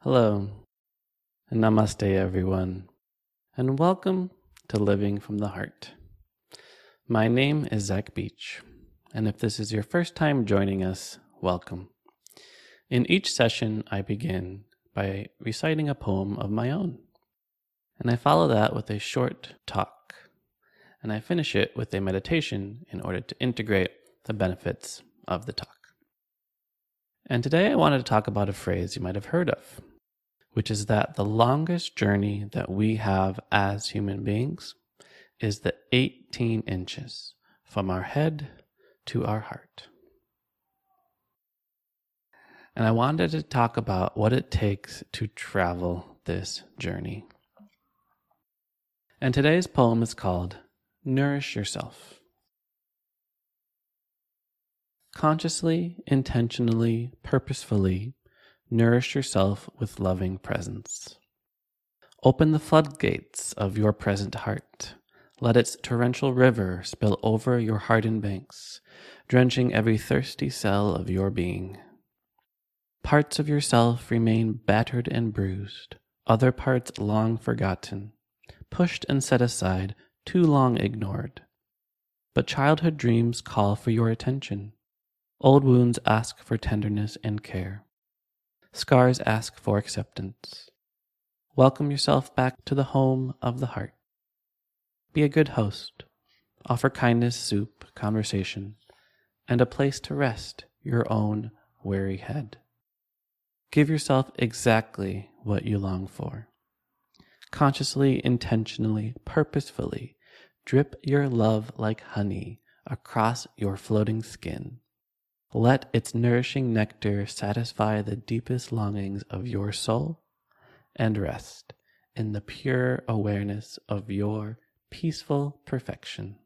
Hello, and namaste, everyone, and welcome to Living from the Heart. My name is Zach Beach, and if this is your first time joining us, welcome. In each session, I begin by reciting a poem of my own, and I follow that with a short talk, and I finish it with a meditation in order to integrate the benefits of the talk. And today I wanted to talk about a phrase you might have heard of, which is that the longest journey that we have as human beings is the 18 inches from our head to our heart. And I wanted to talk about what it takes to travel this journey. And today's poem is called Nourish Yourself. Consciously, intentionally, purposefully, nourish yourself with loving presence. Open the floodgates of your present heart. Let its torrential river spill over your hardened banks, drenching every thirsty cell of your being. Parts of yourself remain battered and bruised, other parts long forgotten, pushed and set aside, too long ignored. But childhood dreams call for your attention. Old wounds ask for tenderness and care. Scars ask for acceptance. Welcome yourself back to the home of the heart. Be a good host. Offer kindness, soup, conversation, and a place to rest your own weary head. Give yourself exactly what you long for. Consciously, intentionally, purposefully, drip your love like honey across your floating skin. Let its nourishing nectar satisfy the deepest longings of your soul and rest in the pure awareness of your peaceful perfection.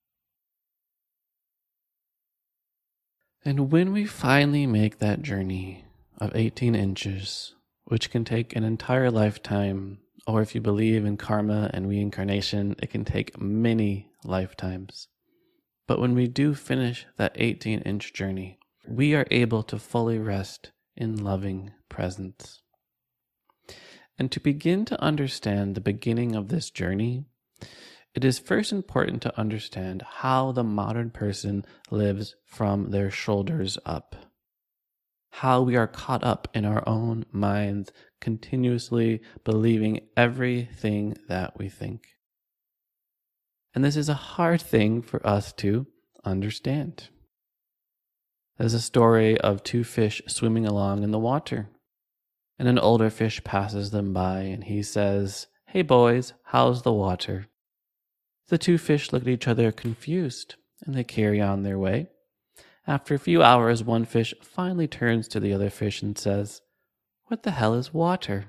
And when we finally make that journey of 18 inches, which can take an entire lifetime, or if you believe in karma and reincarnation, it can take many lifetimes. But when we do finish that 18-inch journey, we are able to fully rest in loving presence. And to begin to understand the beginning of this journey, it is first important to understand how the modern person lives from their shoulders up. How we are caught up in our own minds, continuously believing everything that we think. And this is a hard thing for us to understand. There's a story of two fish swimming along in the water, and an older fish passes them by and he says, "Hey boys, how's the water?" The two fish look at each other confused and they carry on their way. After a few hours, one fish finally turns to the other fish and says, "What the hell is water?"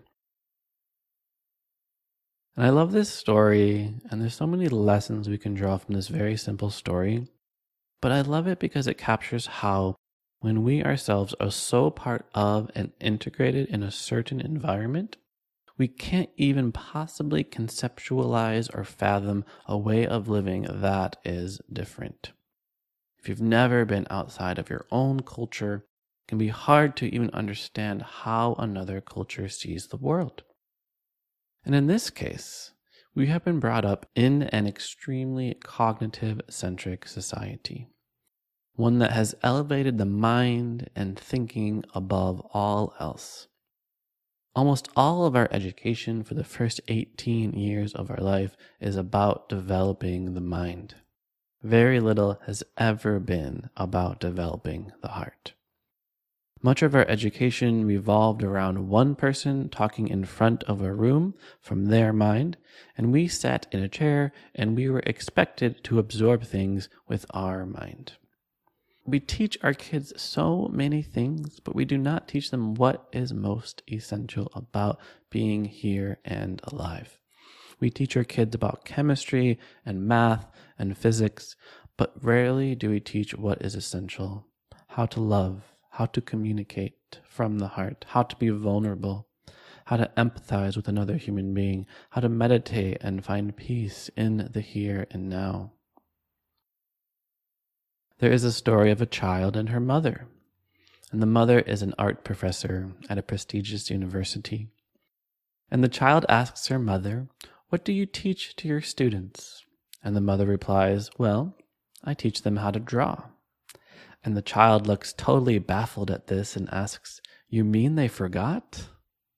And I love this story, and there's so many lessons we can draw from this very simple story. But I love it because it captures how when we ourselves are so part of and integrated in a certain environment, we can't even possibly conceptualize or fathom a way of living that is different. If you've never been outside of your own culture, it can be hard to even understand how another culture sees the world. And in this case, we have been brought up in an extremely cognitive-centric society, one that has elevated the mind and thinking above all else. Almost all of our education for the first 18 years of our life is about developing the mind. Very little has ever been about developing the heart. Much of our education revolved around one person talking in front of a room from their mind, and we sat in a chair and we were expected to absorb things with our mind. We teach our kids so many things, but we do not teach them what is most essential about being here and alive. We teach our kids about chemistry and math and physics, but rarely do we teach what is essential: how to love, how to communicate from the heart, how to be vulnerable, how to empathize with another human being, how to meditate and find peace in the here and now. There is a story of a child and her mother. And the mother is an art professor at a prestigious university. And the child asks her mother, "What do you teach to your students?" And the mother replies, "Well, I teach them how to draw." And the child looks totally baffled at this and asks, "You mean they forgot?"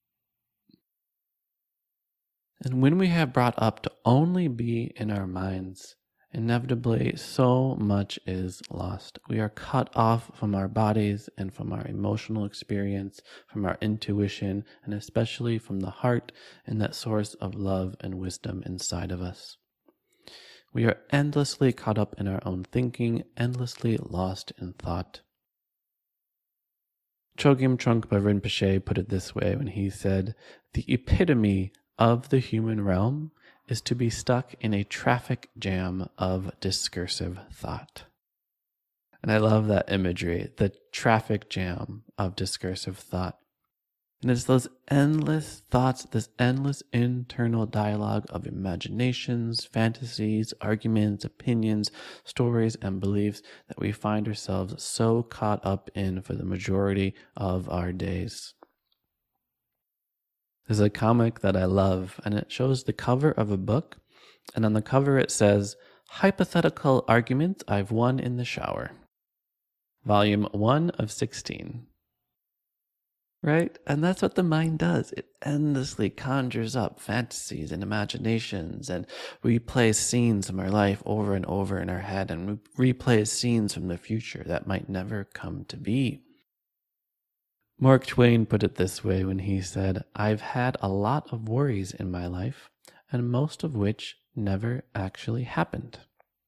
And when we have brought up to only be in our minds, inevitably so much is lost. We are cut off from our bodies and from our emotional experience, from our intuition, and especially from the heart and that source of love and wisdom inside of us. We are endlessly caught up in our own thinking, endlessly lost in thought. Chogyam Trungpa Rinpoche put it this way when he said, "The epitome of the human realm is to be stuck in a traffic jam of discursive thought." And I love that imagery, the traffic jam of discursive thought. And it's those endless thoughts, this endless internal dialogue of imaginations, fantasies, arguments, opinions, stories, and beliefs that we find ourselves so caught up in for the majority of our days. There's a comic that I love, and it shows the cover of a book, and on the cover it says, "Hypothetical Arguments I've Won in the Shower." Volume 1 of 16. Right? And that's what the mind does. It endlessly conjures up fantasies and imaginations and replays scenes from our life over and over in our head and replays scenes from the future that might never come to be. Mark Twain put it this way when he said, "I've had a lot of worries in my life, and most of which never actually happened."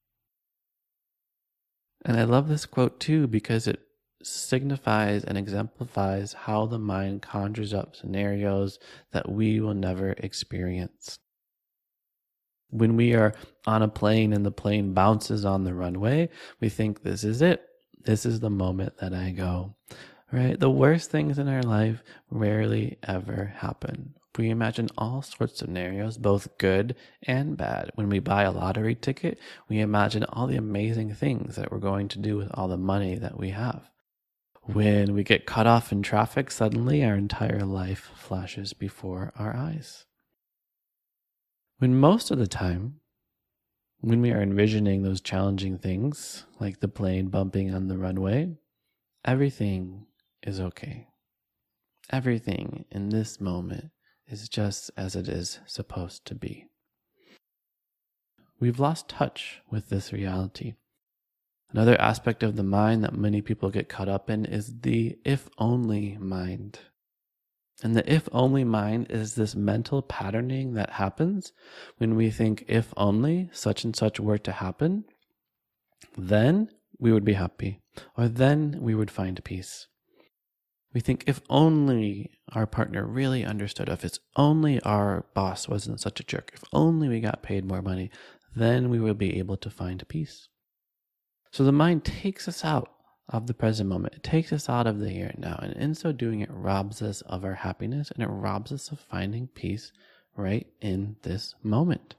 And I love this quote too because it signifies and exemplifies how the mind conjures up scenarios that we will never experience. When we are on a plane and the plane bounces on the runway, we think this is it. This is the moment that I go. Right? The worst things in our life rarely ever happen. We imagine all sorts of scenarios, both good and bad. When we buy a lottery ticket, we imagine all the amazing things that we're going to do with all the money that we have. When we get cut off in traffic, suddenly our entire life flashes before our eyes. When most of the time, when we are envisioning those challenging things, like the plane bumping on the runway, everything is okay. Everything in this moment is just as it is supposed to be. We've lost touch with this reality. Another aspect of the mind that many people get caught up in is the if-only mind. And the if-only mind is this mental patterning that happens when we think if only such and such were to happen, then we would be happy, or then we would find peace. We think if only our partner really understood, if it's only our boss wasn't such a jerk, if only we got paid more money, then we would be able to find peace. So the mind takes us out of the present moment. It takes us out of the here and now. And in so doing, it robs us of our happiness and it robs us of finding peace right in this moment.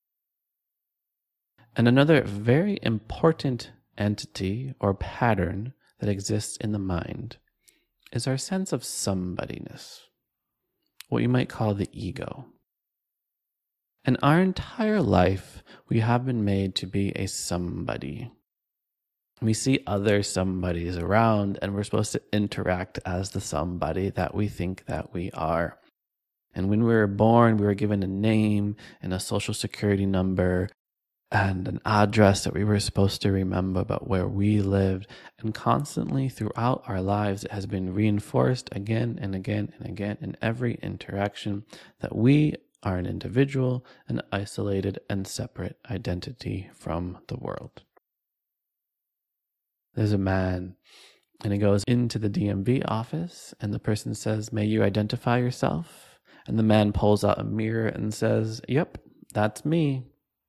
And another very important entity or pattern that exists in the mind is our sense of somebodyness, what you might call the ego. In our entire life, we have been made to be a somebody. We see other somebodies around, and we're supposed to interact as the somebody that we think that we are. And when we were born, we were given a name and a social security number and an address that we were supposed to remember about where we lived. And constantly throughout our lives, it has been reinforced again and again and again in every interaction that we are an individual, an isolated and separate identity from the world. There's a man, and he goes into the DMV office, and the person says, "May you identify yourself?" And the man pulls out a mirror and says, "Yep, that's me."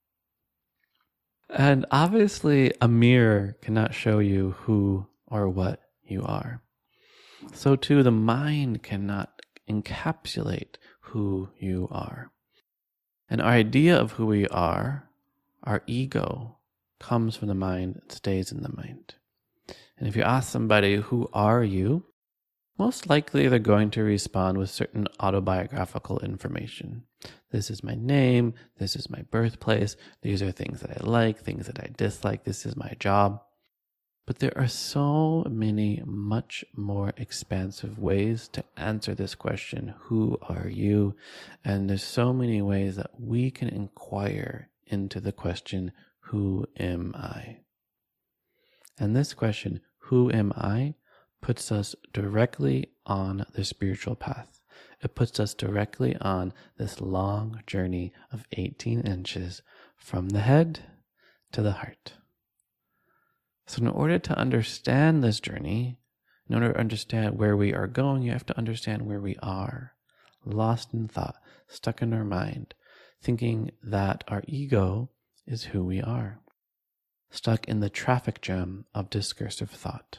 And obviously, a mirror cannot show you who or what you are. So too, the mind cannot encapsulate who you are. And our idea of who we are, our ego, comes from the mind, it stays in the mind. And if you ask somebody, who are you? Most likely they're going to respond with certain autobiographical information. This is my name. This is my birthplace. These are things that I like, things that I dislike. This is my job. But there are so many much more expansive ways to answer this question, who are you? And there's so many ways that we can inquire into the question, who am I? And this question, who am I, puts us directly on the spiritual path. It puts us directly on this long journey of 18 inches from the head to the heart. So in order to understand this journey, in order to understand where we are going, you have to understand where we are. Lost in thought, stuck in our mind, thinking that our ego is who we are. Stuck in the traffic jam of discursive thought.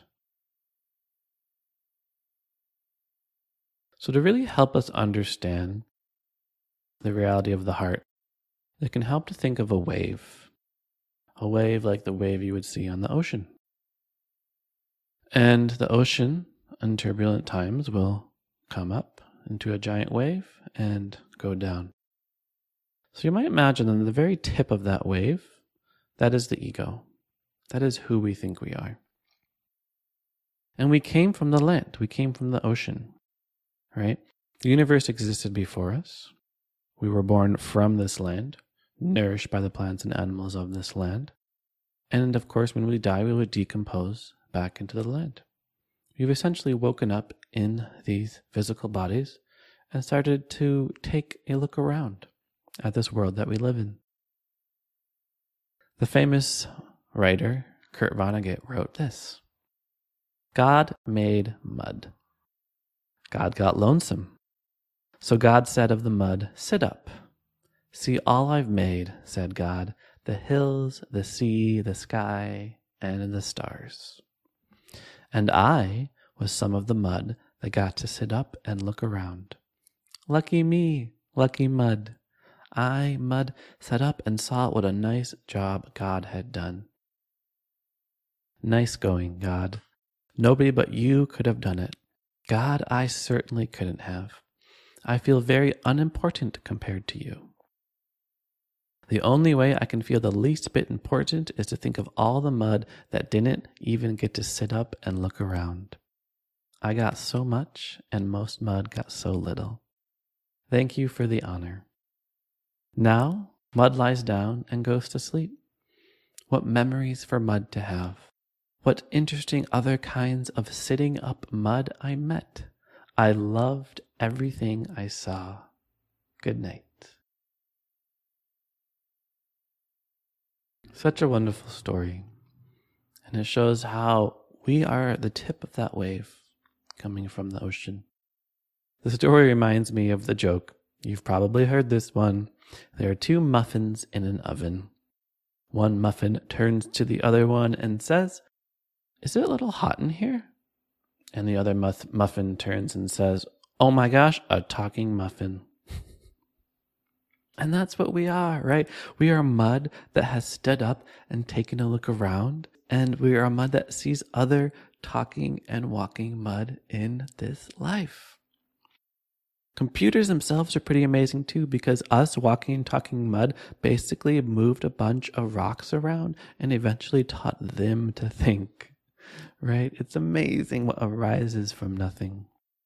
So to really help us understand the reality of the heart, it can help to think of a wave like the wave you would see on the ocean. And the ocean, in turbulent times, will come up into a giant wave and go down. So you might imagine that the very tip of that wave, that is the ego. That is who we think we are. And we came from the land. We came from the ocean, right? The universe existed before us. We were born from this land, nourished by the plants and animals of this land. And of course, when we die, we would decompose back into the land. We've essentially woken up in these physical bodies and started to take a look around at this world that we live in. The famous writer, Kurt Vonnegut, wrote this: God made mud. God got lonesome. So God said of the mud, sit up. See all I've made, said God, the hills, the sea, the sky, and the stars. And I was some of the mud that got to sit up and look around. Lucky me, lucky mud. I, mud, sat up and saw what a nice job God had done. Nice going, God. Nobody but you could have done it. God, I certainly couldn't have. I feel very unimportant compared to you. The only way I can feel the least bit important is to think of all the mud that didn't even get to sit up and look around. I got so much, and most mud got so little. Thank you for the honor. Now, mud lies down and goes to sleep. What memories for mud to have. What interesting other kinds of sitting up mud I met. I loved everything I saw. Good night. Such a wonderful story. And it shows how we are the tip of that wave coming from the ocean. The story reminds me of the joke. You've probably heard this one. There are two muffins in an oven. One muffin turns to the other one and says, "Is it a little hot in here?" And the other muffin turns and says, "Oh my gosh, a talking muffin." And that's what we are, right? We are mud that has stood up and taken a look around. And we are a mud that sees other talking and walking mud in this life. Computers themselves are pretty amazing too, because us walking and talking mud basically moved a bunch of rocks around and eventually taught them to think, right? It's amazing what arises from nothing.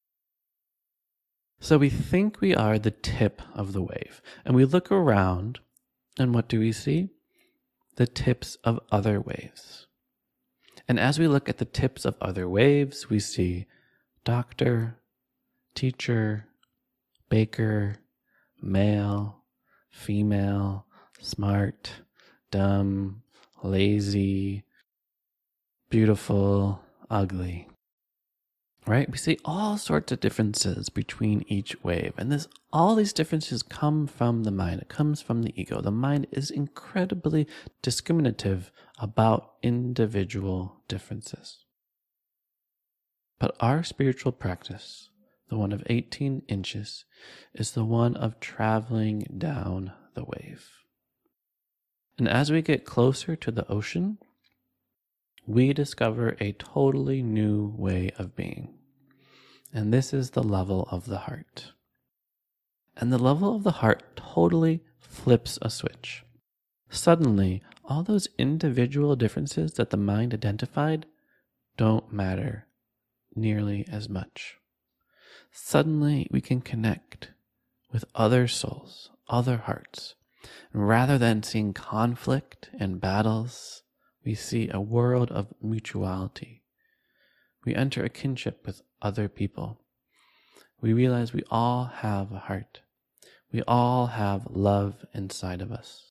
So we think we are the tip of the wave, and we look around, and what do we see? The tips of other waves. And as we look at the tips of other waves, we see doctor, teacher, baker, male, female, smart, dumb, lazy, beautiful, ugly. Right? We see all sorts of differences between each wave. And all these differences come from the mind. It comes from the ego. The mind is incredibly discriminative about individual differences. But our spiritual practice, the one of 18 inches, is the one of traveling down the wave. And as we get closer to the ocean, we discover a totally new way of being. And this is the level of the heart. And the level of the heart totally flips a switch. Suddenly, all those individual differences that the mind identified don't matter nearly as much. Suddenly, we can connect with other souls, other hearts. And rather than seeing conflict and battles, we see a world of mutuality. We enter a kinship with other people. We realize we all have a heart. We all have love inside of us.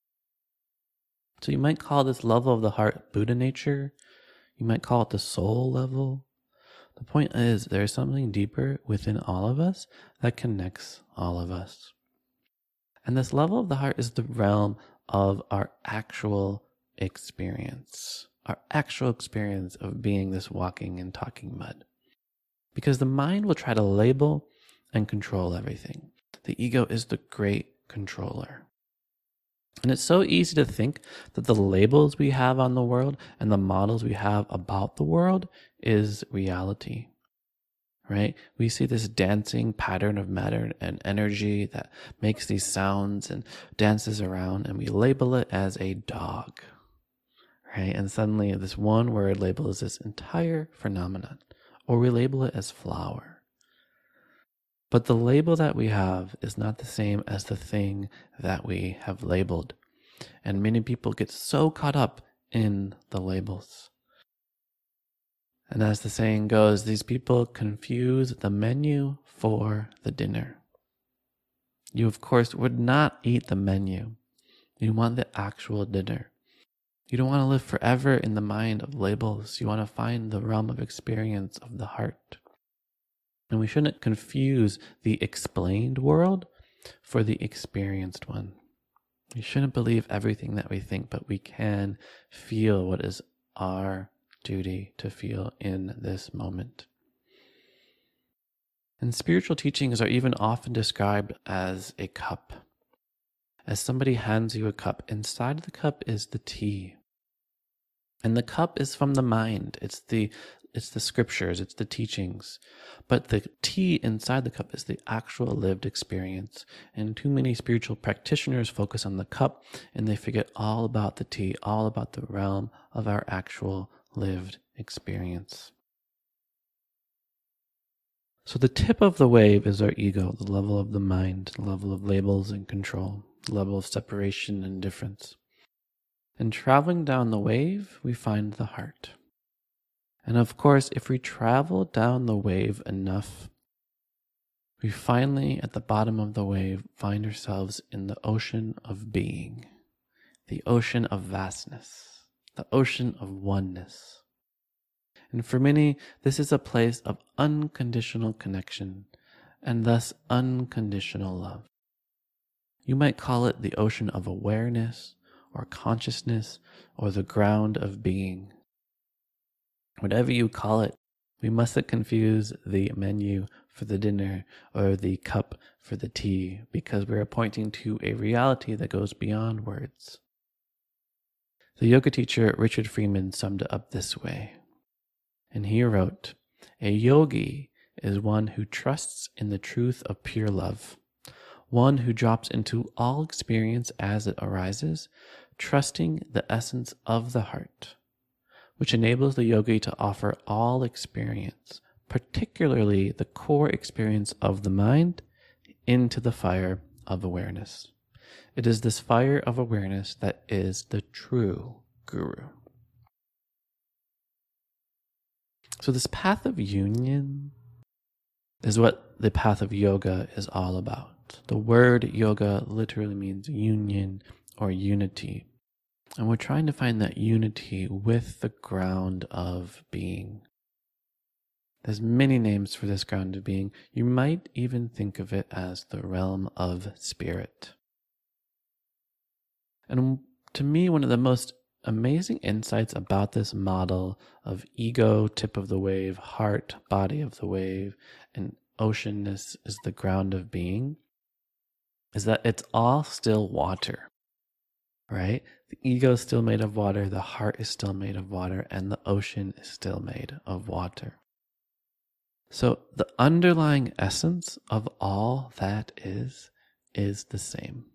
So you might call this level of the heart Buddha nature. You might call it the soul level. The point is, there is something deeper within all of us that connects all of us. And this level of the heart is the realm of our actual experience. Our actual experience of being this walking and talking mud. Because the mind will try to label and control everything. The ego is the great controller. And it's so easy to think that the labels we have on the world and the models we have about the world is reality, right? We see this dancing pattern of matter and energy that makes these sounds and dances around, and we label it as a dog, right? And suddenly this one word labels this entire phenomenon, or we label it as flower. But the label that we have is not the same as the thing that we have labeled. And many people get so caught up in the labels. And as the saying goes, these people confuse the menu for the dinner. You, of course, would not eat the menu. You want the actual dinner. You don't want to live forever in the mind of labels. You want to find the realm of experience of the heart. And we shouldn't confuse the explained world for the experienced one. We shouldn't believe everything that we think, but we can feel what is our duty to feel in this moment. And spiritual teachings are even often described as a cup. As somebody hands you a cup, inside the cup is the tea. And the cup is from the mind. It's the scriptures, it's the teachings. But the tea inside the cup is the actual lived experience. And too many spiritual practitioners focus on the cup and they forget all about the tea, all about the realm of our actual lived experience. So the tip of the wave is our ego, the level of the mind, the level of labels and control, the level of separation and difference. And traveling down the wave, we find the heart. And of course, if we travel down the wave enough, we finally, at the bottom of the wave, find ourselves in the ocean of being, the ocean of vastness, the ocean of oneness. And for many, this is a place of unconditional connection, and thus unconditional love. You might call it the ocean of awareness, or consciousness, or the ground of being. Whatever you call it, we mustn't confuse the menu for the dinner or the cup for the tea, because we are pointing to a reality that goes beyond words. The yoga teacher Richard Freeman summed it up this way, and he wrote, "A yogi is one who trusts in the truth of pure love, one who drops into all experience as it arises, trusting the essence of the heart, which enables the yogi to offer all experience, particularly the core experience of the mind, into the fire of awareness. It is this fire of awareness that is the true guru." So this path of union is what the path of yoga is all about. The word yoga literally means union or unity. And we're trying to find that unity with the ground of being. There's many names for this ground of being. You might even think of it as the realm of spirit. And to me, one of the most amazing insights about this model of ego, tip of the wave, heart, body of the wave, and oceanness is the ground of being, is that it's all still water. right? The ego is still made of water, the heart is still made of water, and the ocean is still made of water. So the underlying essence of all that is the same.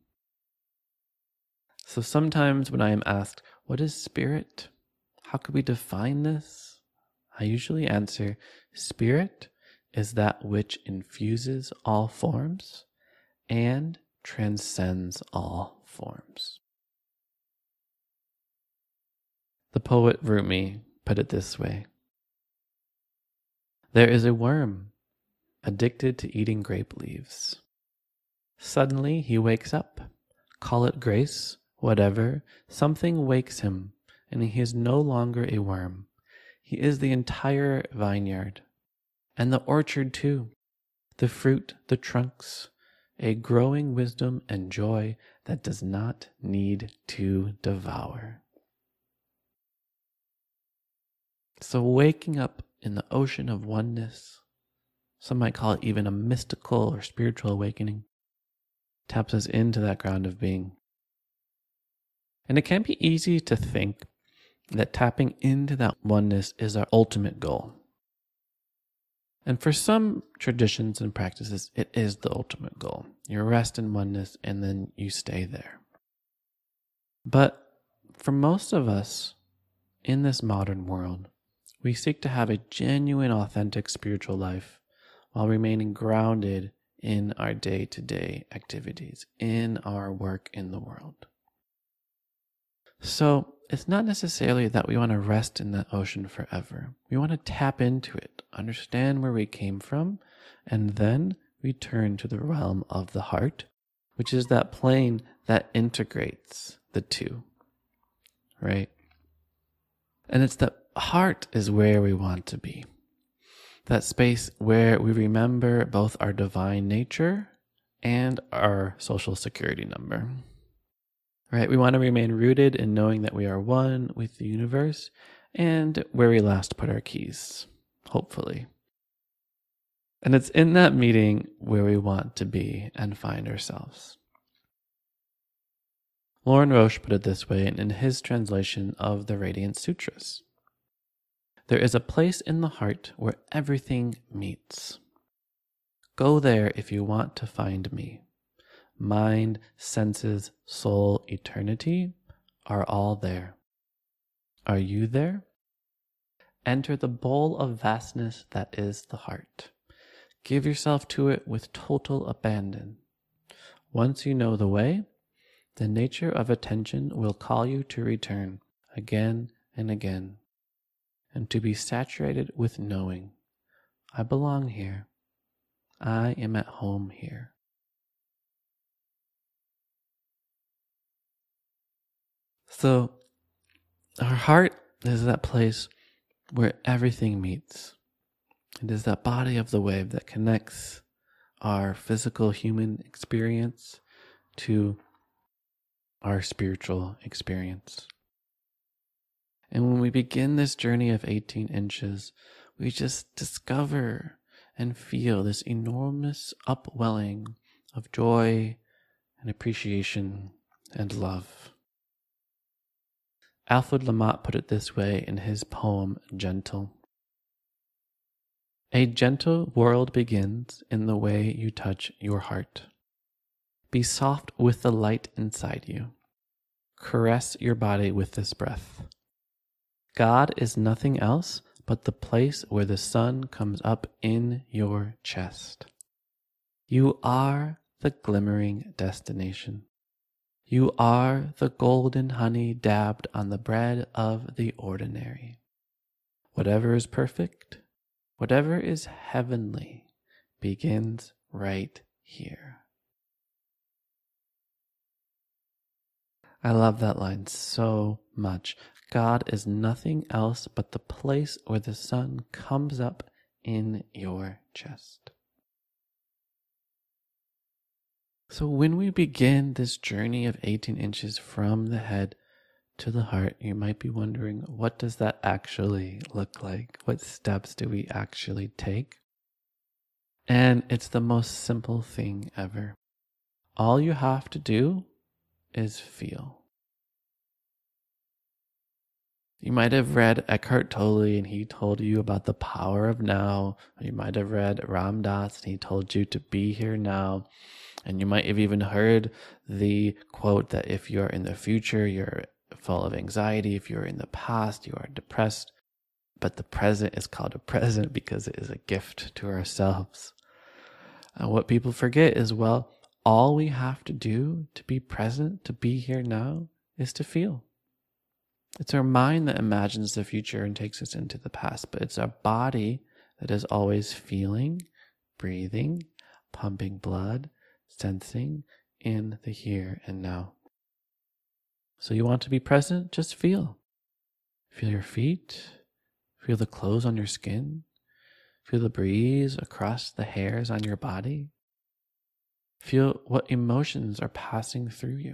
So sometimes when I am asked, what is spirit? How could we define this? I usually answer, spirit is that which infuses all forms and transcends all forms. The poet Rumi put it this way: there is a worm addicted to eating grape leaves. Suddenly he wakes up. Call it grace, whatever, something wakes him, and he is no longer a worm. He is the entire vineyard, and the orchard too, the fruit, the trunks, a growing wisdom and joy that does not need to devour. So waking up in the ocean of oneness, some might call it even a mystical or spiritual awakening, taps us into that ground of being. And it can be easy to think that tapping into that oneness is our ultimate goal. And for some traditions and practices, it is the ultimate goal. You rest in oneness and then you stay there. But for most of us in this modern world, we seek to have a genuine, authentic spiritual life while remaining grounded in our day-to-day activities, in our work in the world. So it's not necessarily that we want to rest in that ocean forever. We want to tap into it, understand where we came from, and then return to the realm of the heart, which is that plane that integrates the two, right? And it's the heart is where we want to be. That space where we remember both our divine nature and our social security number. Right? We want to remain rooted in knowing that we are one with the universe and where we last put our keys, hopefully. And it's in that meeting where we want to be and find ourselves. Loren Roche put it this way in his translation of the Radiant Sutras. There is a place in the heart where everything meets. Go there if you want to find me. Mind, senses, soul, eternity are all there. Are you there? Enter the bowl of vastness that is the heart. Give yourself to it with total abandon. Once you know the way, the nature of attention will call you to return again and again, and to be saturated with knowing. I belong here. I am at home here. So, our heart is that place where everything meets. It is that body of the wave that connects our physical human experience to our spiritual experience. And when we begin this journey of 18 inches, we just discover and feel this enormous upwelling of joy and appreciation and love. Alfred Lamott put it this way in his poem, Gentle. A gentle world begins in the way you touch your heart. Be soft with the light inside you. Caress your body with this breath. God is nothing else but the place where the sun comes up in your chest. You are the glimmering destination. You are the golden honey dabbed on the bread of the ordinary. Whatever is perfect, whatever is heavenly, begins right here. I love that line so much. God is nothing else but the place where the sun comes up in your chest. So when we begin this journey of 18 inches from the head to the heart, you might be wondering, what does that actually look like? What steps do we actually take? And it's the most simple thing ever. All you have to do is feel. You might have read Eckhart Tolle and he told you about the power of now. You might have read Ram Dass and he told you to be here now. And you might have even heard the quote that if you're in the future, you're full of anxiety. If you're in the past, you are depressed. But the present is called a present because it is a gift to ourselves. And what people forget is, well, all we have to do to be present, to be here now, is to feel. It's our mind that imagines the future and takes us into the past, but it's our body that is always feeling, breathing, pumping blood, sensing in the here and now. So you want to be present? Just feel. Feel your feet. Feel the clothes on your skin. Feel the breeze across the hairs on your body. Feel what emotions are passing through you.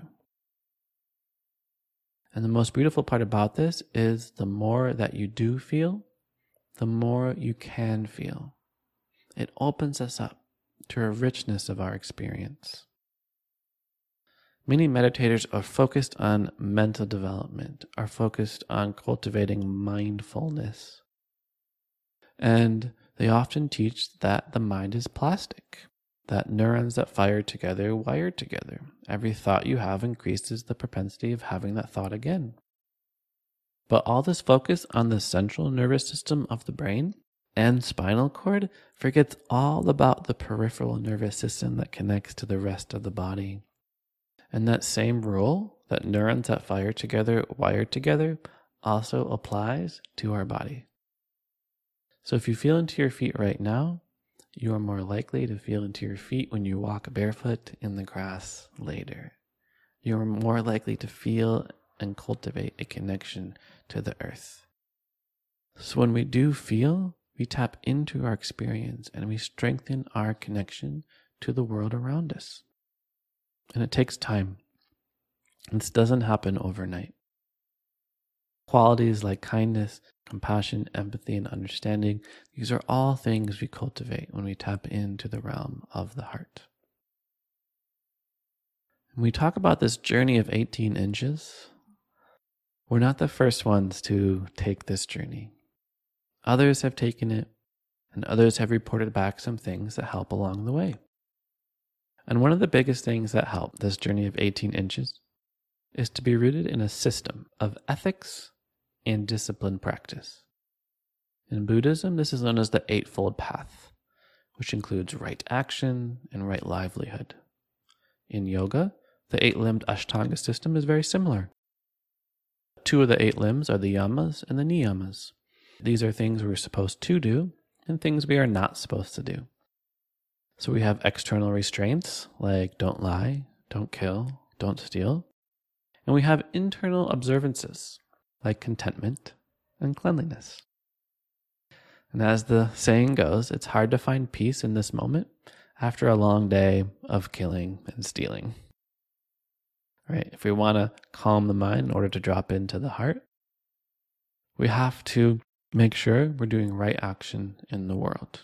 And the most beautiful part about this is the more that you do feel, the more you can feel. It opens us up to a richness of our experience. Many meditators are focused on mental development, are focused on cultivating mindfulness. And they often teach that the mind is plastic, that neurons that fire together wire together. Every thought you have increases the propensity of having that thought again. But all this focus on the central nervous system of the brain and spinal cord forgets all about the peripheral nervous system that connects to the rest of the body. And that same rule, that neurons that fire together wire together, also applies to our body. So if you feel into your feet right now, you are more likely to feel into your feet when you walk barefoot in the grass later. You are more likely to feel and cultivate a connection to the earth. So when we do feel, we tap into our experience and we strengthen our connection to the world around us. And it takes time. This doesn't happen overnight. Qualities like kindness, compassion, empathy, and understanding, these are all things we cultivate when we tap into the realm of the heart. When we talk about this journey of 18 inches, we're not the first ones to take this journey. Others have taken it, and others have reported back some things that help along the way. And one of the biggest things that help this journey of 18 inches is to be rooted in a system of ethics and discipline practice. In Buddhism, this is known as the Eightfold Path, which includes right action and right livelihood. In yoga, the 8-limbed Ashtanga system is very similar. 2 of the 8 limbs are the yamas and the niyamas. These are things we're supposed to do and things we are not supposed to do. So we have external restraints like don't lie, don't kill, don't steal. And we have internal observances like contentment and cleanliness. And as the saying goes, it's hard to find peace in this moment after a long day of killing and stealing. Right? If we want to calm the mind in order to drop into the heart, we have to make sure we're doing right action in the world.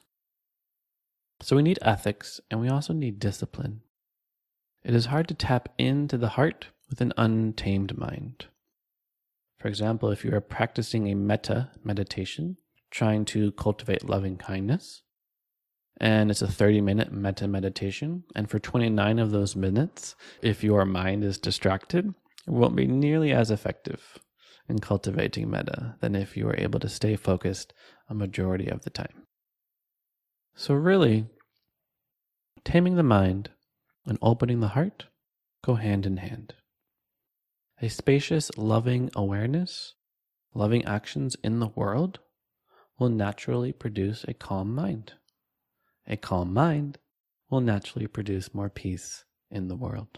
So we need ethics and we also need discipline. It is hard to tap into the heart with an untamed mind. For example, if you are practicing a metta meditation, trying to cultivate loving kindness, and it's a 30-minute metta meditation, and for 29 of those minutes, if your mind is distracted, it won't be nearly as effective in cultivating metta than if you are able to stay focused a majority of the time. So really, taming the mind and opening the heart go hand in hand. A spacious, loving awareness, loving actions in the world will naturally produce a calm mind. A calm mind will naturally produce more peace in the world.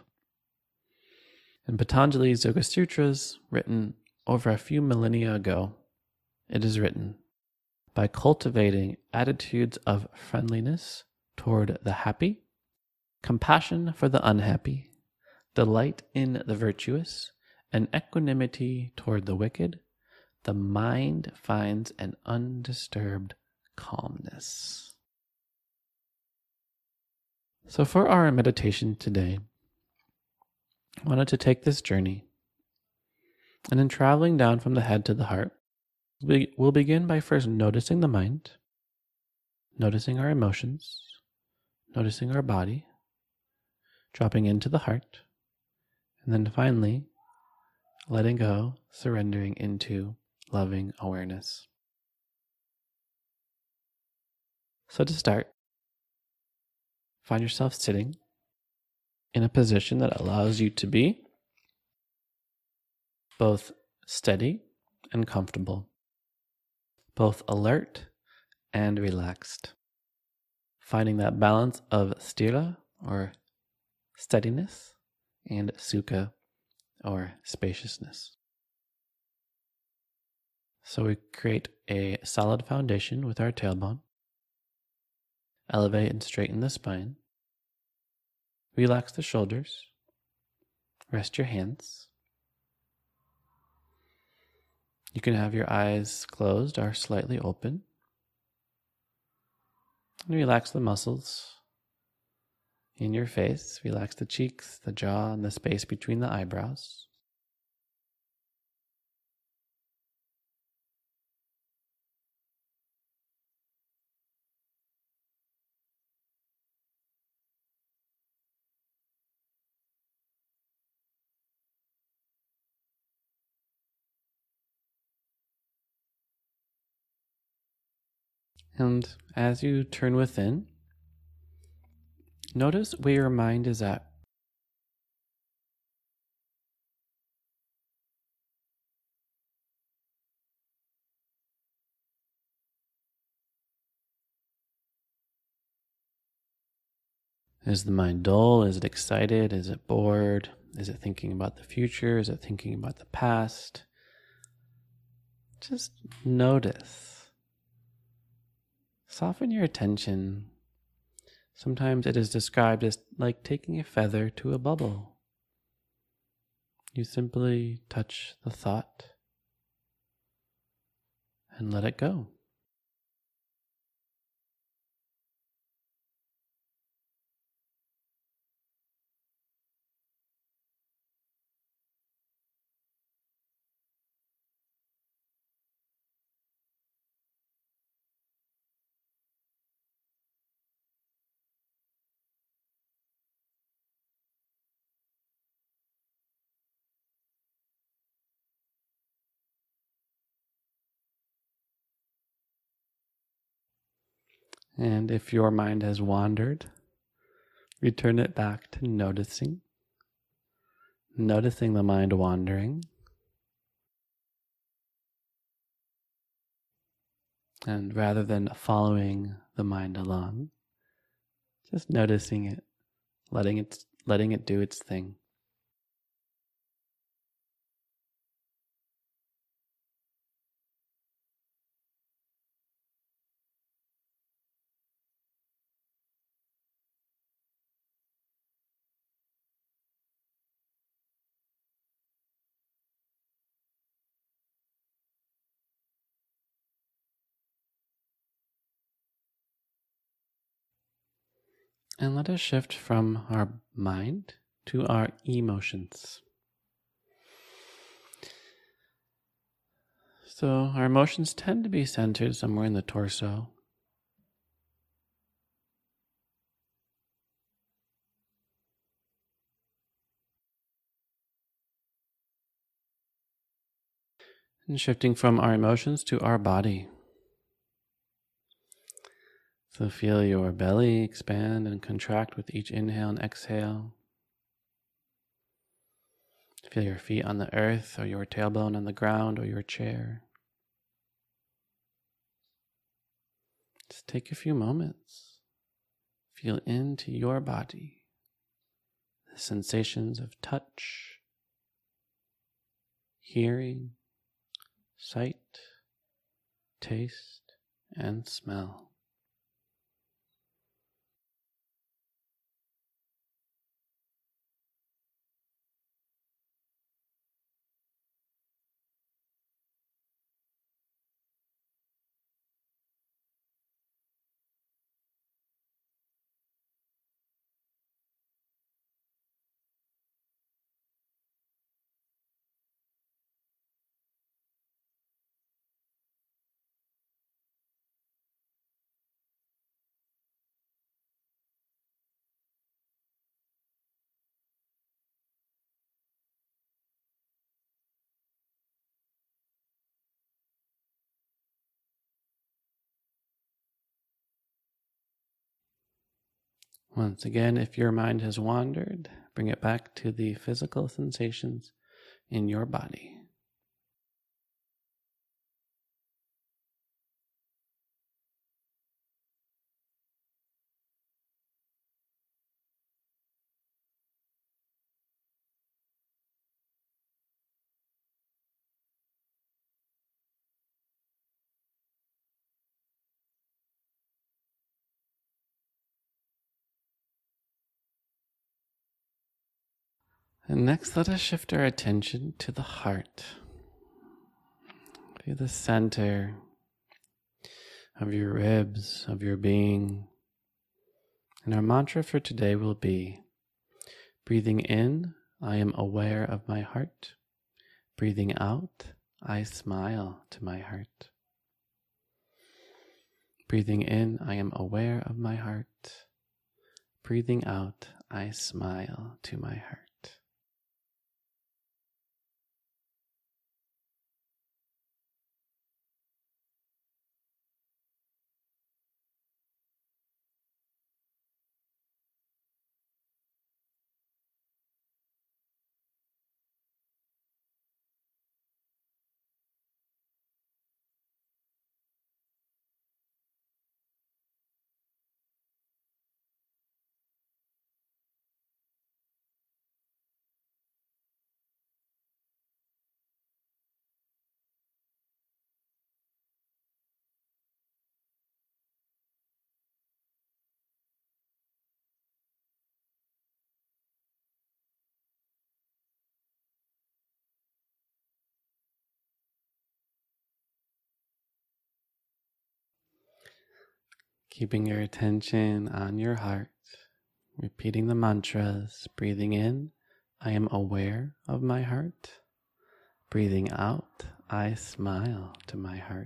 In Patanjali's Yoga Sutras, written over a few millennia ago, it is written, by cultivating attitudes of friendliness toward the happy, compassion for the unhappy, delight in the virtuous, and equanimity toward the wicked, the mind finds an undisturbed calmness. So for our meditation today, I wanted to take this journey And then traveling down from the head to the heart, we'll begin by first noticing the mind, noticing our emotions, noticing our body, dropping into the heart, and then finally letting go, surrendering into loving awareness. So to start, find yourself sitting in a position that allows you to be both steady and comfortable, both alert and relaxed, finding that balance of sthira, or steadiness, and sukha, or spaciousness. So we create a solid foundation with our tailbone. Elevate and straighten the spine. Relax the shoulders. Rest your hands. You can have your eyes closed or slightly open. And relax the muscles in your face. Relax the cheeks, the jaw, and the space between the eyebrows. And as you turn within, notice where your mind is at. Is the mind dull? Is it excited? Is it bored? Is it thinking about the future? Is it thinking about the past? Just notice. Soften your attention. Sometimes it is described as like taking a feather to a bubble. You simply touch the thought and let it go. And if your mind has wandered, return it back to noticing the mind wandering. And rather than following the mind along, just noticing it, letting it do its thing. And let us shift from our mind to our emotions. So our emotions tend to be centered somewhere in the torso. And shifting from our emotions to our body. So feel your belly expand and contract with each inhale and exhale. Feel your feet on the earth, or your tailbone on the ground, or your chair. Just take a few moments. Feel into your body the sensations of touch, hearing, sight, taste, and smell. Once again, if your mind has wandered, bring it back to the physical sensations in your body. And next, let us shift our attention to the heart, to the center of your ribs, of your being. And our mantra for today will be, breathing in, I am aware of my heart. Breathing out, I smile to my heart. Breathing in, I am aware of my heart. Breathing out, I smile to my heart. Keeping your attention on your heart, repeating the mantras, breathing in, I am aware of my heart. Breathing out, I smile to my heart.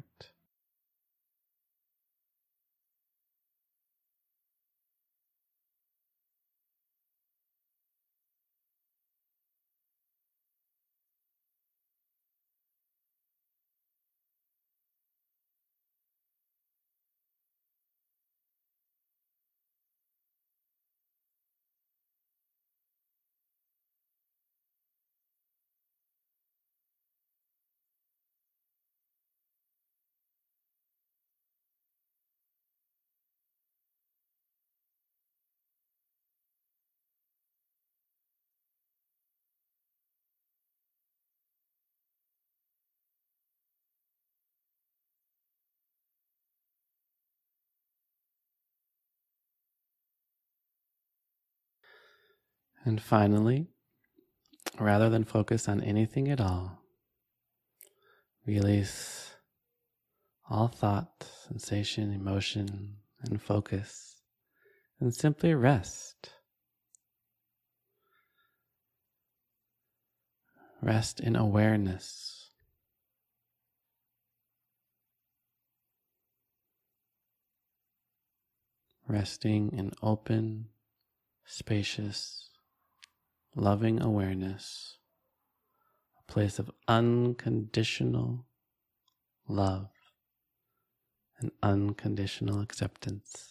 And finally, rather than focus on anything at all, release all thought, sensation, emotion, and focus, and simply rest. Rest in awareness. Resting in open, spacious, loving awareness, a place of unconditional love and unconditional acceptance.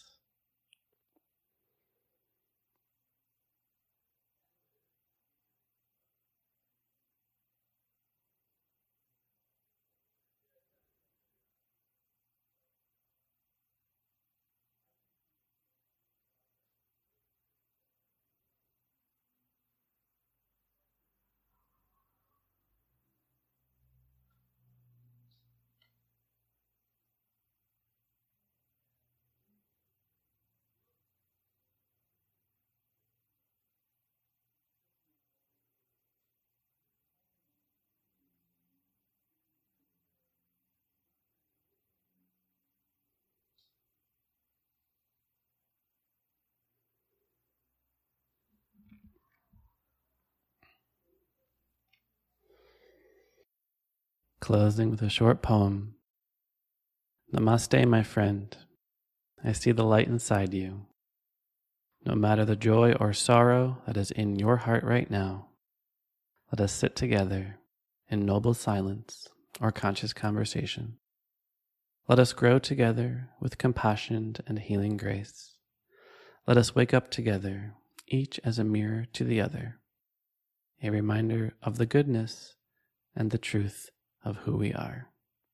Closing with a short poem. Namaste, my friend. I see the light inside you. No matter the joy or sorrow that is in your heart right now, let us sit together in noble silence or conscious conversation. Let us grow together with compassion and healing grace. Let us wake up together, each as a mirror to the other, a reminder of the goodness and the truth of who we are.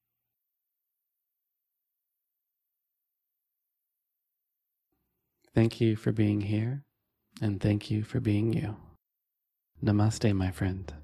Thank you for being here, and thank you for being you. Namaste, my friend.